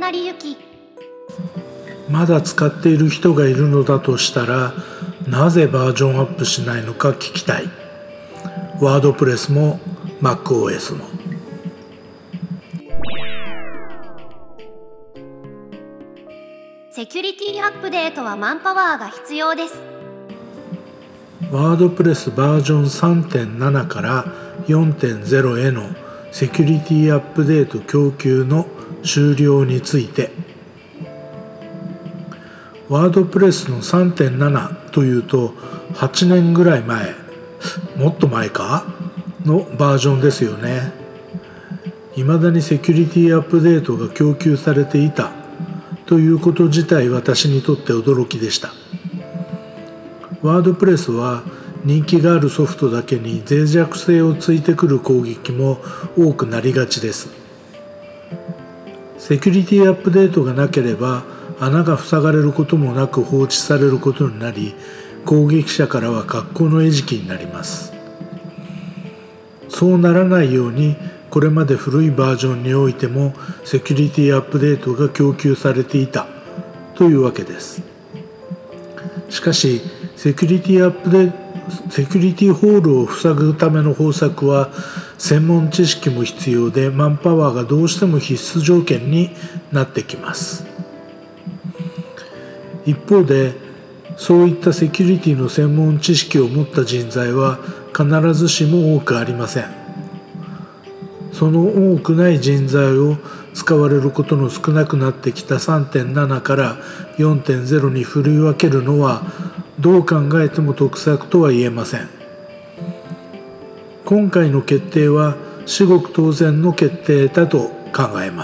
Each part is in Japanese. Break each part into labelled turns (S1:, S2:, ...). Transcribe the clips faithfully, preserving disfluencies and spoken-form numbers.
S1: なりゆき、
S2: まだ使っている人がいるのだとしたら、なぜバージョンアップしないのか聞きたい。ワードプレスも MacOS も。
S1: セキュリティアップデートはマンパワーが必要です。
S2: ワードプレスバージョン さんてんなな から よんてんゼロ へのセキュリティアップデート供給の終了について。ワードプレスの さんてんなな というとはちねんぐらい前、もっと前かのバージョンですよね。いまだにセキュリティアップデートが供給されていたということ自体、私にとって驚きでした。ワードプレスは人気があるソフトだけに脆弱性をついてくる攻撃も多くなりがちです。セキュリティアップデートがなければ穴が塞がれることもなく放置されることになり、攻撃者からは格好の餌食になります。そうならないように、これまで古いバージョンにおいてもセキュリティアップデートが供給されていたというわけです。しかしセキュリティアップデセキュリティホールを塞ぐための方策は専門知識も必要で、マンパワーがどうしても必須条件になってきます。一方で、そういったセキュリティの専門知識を持った人材は必ずしも多くありません。その多くない人材を使われることの少なくなってきた さんてんなな から よんてんゼロ に振り分けるのはどう考えても得策とは言えません。今回の決定は至極当然の決定だと考えます。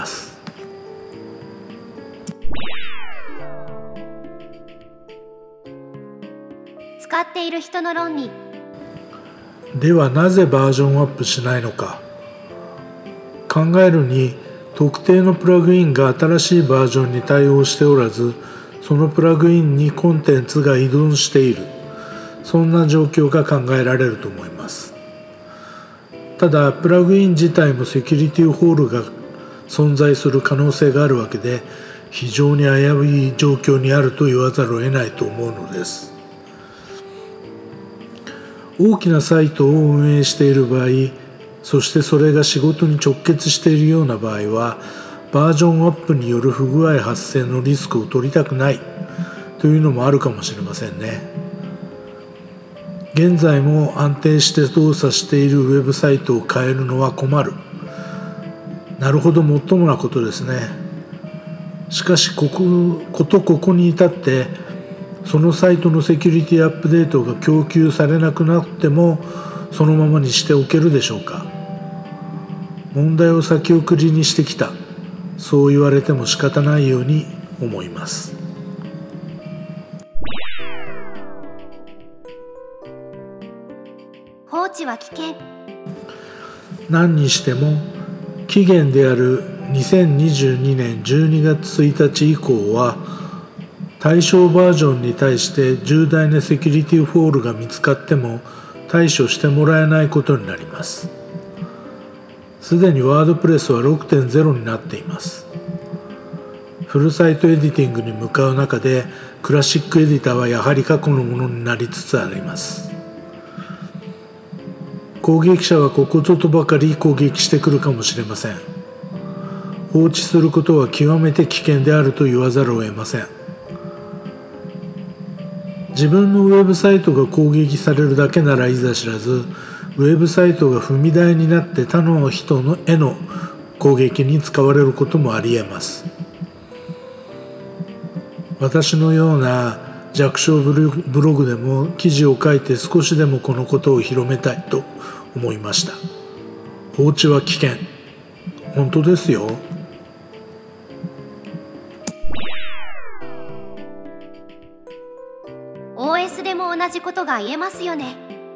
S1: 使っている人の論理。
S2: ではなぜバージョンアップしないのか。考えるに、特定のプラグインが新しいバージョンに対応しておらず、そのプラグインにコンテンツが依存している、そんな状況が考えられると思います。ただプラグイン自体もセキュリティホールが存在する可能性があるわけで、非常に危うい状況にあると言わざるを得ないと思うのです。大きなサイトを運営している場合、そしてそれが仕事に直結しているような場合は、バージョンアップによる不具合発生のリスクを取りたくないというのもあるかもしれませんね。現在も安定して動作しているウェブサイトを変えるのは困る。なるほど、もっともなことですね。しかしここ、ことここに至ってそのサイトのセキュリティアップデートが供給されなくなってもそのままにしておけるでしょうか。問題を先送りにしてきた、そう言われても仕方ないように思います。
S1: 放置は危険。
S2: 何にしても期限であるにせんにじゅうにねんじゅうにがつついたち以降は、対象バージョンに対して重大なセキュリティフォールが見つかっても対処してもらえないことになります。すでにワードプレスは ろくてんゼロ になっています。フルサイトエディティングに向かう中で、クラシックエディターはやはり過去のものになりつつあります。攻撃者はここぞとばかり攻撃してくるかもしれません。放置することは極めて危険であると言わざるを得ません。自分のウェブサイトが攻撃されるだけならいざ知らず、ウェブサイトが踏み台になって他の人のへの攻撃に使われることもあり得ます。私のような弱小ブログでも記事を書いて少しでもこのことを広めたいと思いました。放置は危険。本当ですよ。
S1: オーエス でも同じことが言えますよね。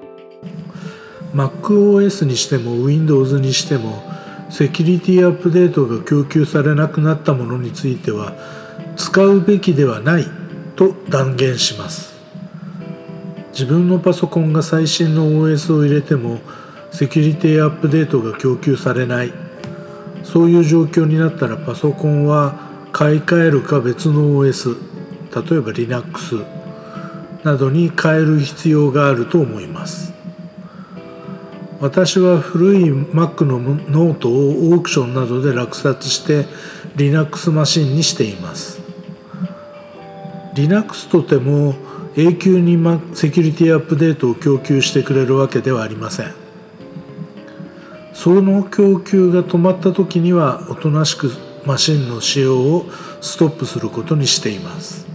S2: MacOS にしても Windows にしてもセキュリティアップデートが供給されなくなったものについては使うべきではないと断言します。自分のパソコンが最新の オーエス を入れてもセキュリティアップデートが供給されない、そういう状況になったらパソコンは買い替えるか別の オーエス、例えば Linux などに変える必要があると思います。私は古い Mac のノートをオークションなどで落札して Linux マシンにしています。Linux とても永久にセキュリティアップデートを供給してくれるわけではありません。その供給が止まった時にはおとなしくマシンの使用をストップすることにしています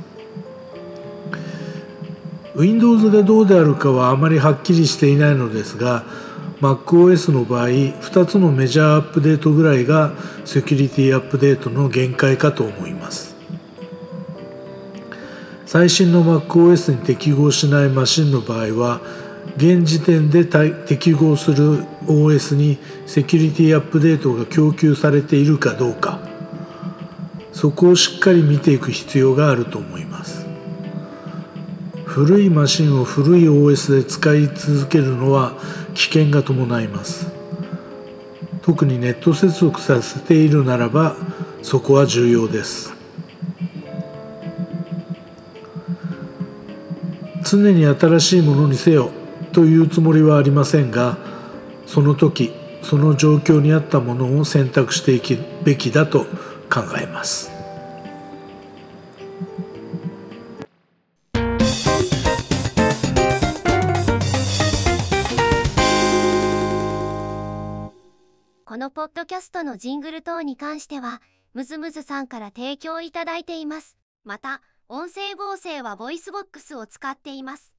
S2: 。Windows がどうであるかはあまりはっきりしていないのですが、MacOS の場合ふたつのメジャーアップデートぐらいがセキュリティアップデートの限界かと思います。最新の MacOS に適合しないマシンの場合は現時点で適合する オーエス にセキュリティアップデートが供給されているかどうか、そこをしっかり見ていく必要があると思います。古いマシンを古い オーエス で使い続けるのは危険が伴います。特にネット接続させているならばそこは重要です。常に新しいものにせよというつもりはありませんが、その時その状況に合ったものを選択していくべきだと考えます。
S1: このポッドキャストのジングル等に関してはムズムズさんから提供いただいています。また音声合成はボイスボックスを使っています。